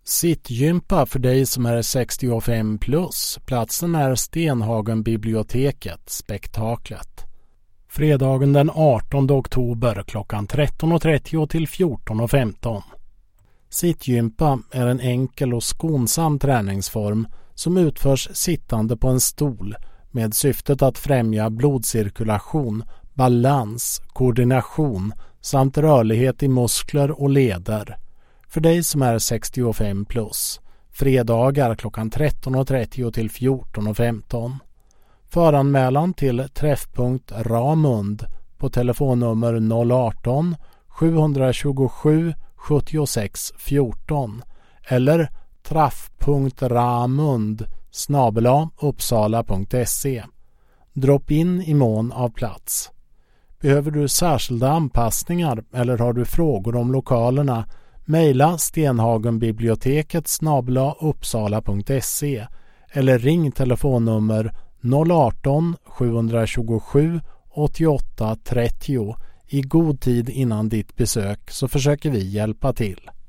Sittgympa för dig som är 65 plus. Platsen är Stenhagen-biblioteket, spektaklet. Fredagen den 18 oktober klockan 13.30 till 14.15. Sittgympa är en enkel och skonsam träningsform som utförs sittande på en stol med syftet att främja blodcirkulation, balans, koordination samt rörlighet i muskler och leder. För dig som är 65 plus. Fredagar klockan 13.30 till 14.15. Föranmälan till träffpunkt Ramund på telefonnummer 018-727 76 14 eller traff.ramund@uppsala.se. Drop in i mån av plats. Behöver du särskilda anpassningar eller har du frågor om lokalerna? Mejla stenhagenbiblioteket@uppsala.se eller ring telefonnummer 018-727 88 30 i god tid innan ditt besök så försöker vi hjälpa till.